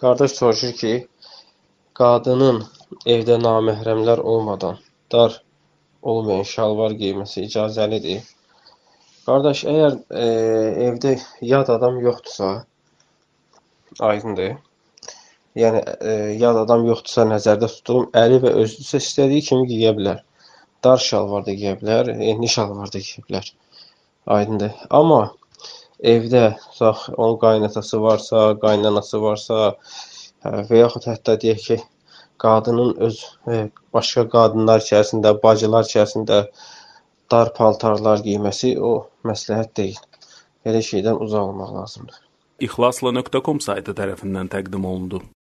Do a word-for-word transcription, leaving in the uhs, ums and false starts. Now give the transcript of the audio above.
Qardaş soruşur ki, qadının evdə naməhrəmlər olmadan dar olmayan şalvar geyməsi icazəlidir. Qardaş, əgər e, evdə yad adam yoxdursa, aydındır. Yəni e, yad adam yoxdursa nəzərdə tutulum, əli və özüdürsə istədiyi kimi geyə bilər. Dar şalvar da geyə bilər, enli şalvar da geyə bilər. Aydındır. Amma evdə tutaq, onun qaynatası varsa, qaynanası varsa hə, və yaxud hətta deyək ki, qadının öz e, başqa qadınlar içərisində, bacılar içərisində dar paltarlar geyməsi o məsləhət deyil. Belə şeydən uzaq olmaq lazımdır. İxlasla nöqtə com saytı tərəfindən təqdim olundu.